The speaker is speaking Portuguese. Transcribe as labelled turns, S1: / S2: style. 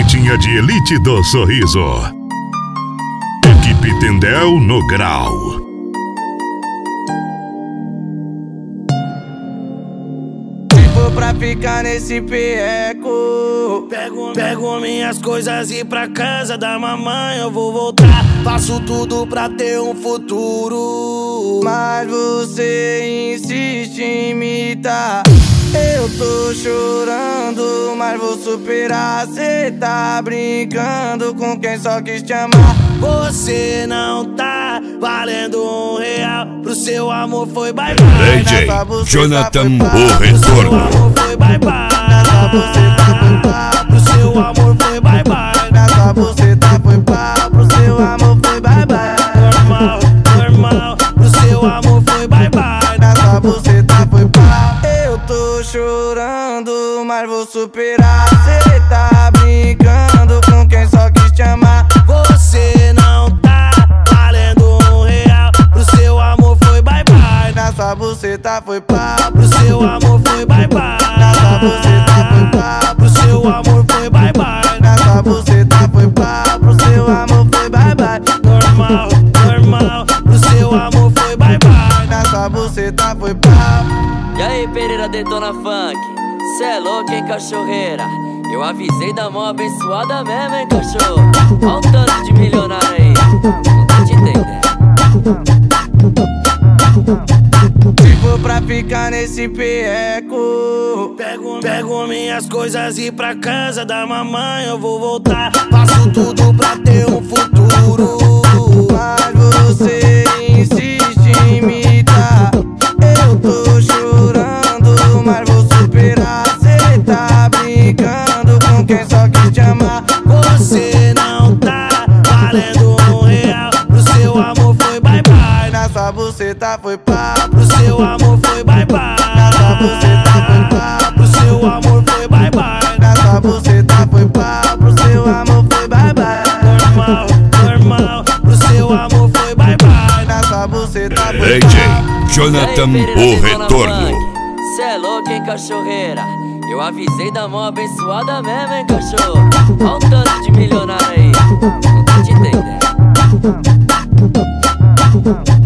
S1: Garotinha de elite do sorriso. Equipe Tendel no grau.
S2: Pra ficar nesse perreco,
S3: Pego minhas coisas e ir pra casa da mamãe eu vou voltar. Faço tudo pra ter um futuro,
S2: mas você insiste em imitar. Eu tô chorando, mas vou superar. Cê tá brincando com quem só quis te amar.
S3: Você não tá valendo R$1. Pro seu amor foi bye bye.
S1: DJ Jonathan,
S3: Pro
S1: o
S3: seu
S1: retorno.
S3: amor foi bye bye. Pro seu amor foi bye bye.
S2: Nessa buceta foi pá. Pro seu amor foi bye bye.
S3: Normal. Pro seu amor foi bye bye.
S2: Nessa buceta foi pá. Eu tô chorando, mas vou superar. Cê tá brincando com quem só quis te amar.
S3: Você não tá valendo R$1. Pro seu amor foi bye bye.
S2: Nessa buceta foi pá.
S3: Pro seu amor foi bye bye.
S2: Nessa buceta foi pá.
S3: Pro seu amor foi bye bye.
S2: Nessa buceta foi pá. Pro seu amor foi bye bye.
S3: Normal. Pro seu amor foi bye bye.
S2: Nessa buceta foi pá.
S4: E aí, Pereira Detona Funk, cê é louco, hein, cachorreira? Eu avisei da mão abençoada mesmo, hein, cachorro? Olha um tanto de milionário aí, não tô te entendendo.
S2: Se for pra ficar nesse perreco,
S3: Pego minhas coisas e ir pra casa da mamãe eu vou voltar. Faço tudo pra ter um futuro,
S2: mas você insiste em imitar. Eu tô chorando, mas vou superar. Cê tá brincando com quem só quis te amar.
S3: Você não tá valendo R$1. Pro seu amor foi bye bye.
S2: Nessa buceta foi pá.
S3: Pro seu amor foi bye bye.
S2: Nessa buceta foi pá.
S3: Pro seu amor foi bye bye.
S2: Nessa buceta foi pá. Pro seu amor foi bye bye.
S3: Normal. Pro seu amor foi bye bye.
S2: Nessa buceta foi
S1: DJ
S2: pá.
S1: Jonathan, o retorno.
S4: Cê é louco, hein, cachorreira? Eu avisei da mão abençoada mesmo, hein, cachorro? Olha um tanto de milionário aí, não tô te entendendo.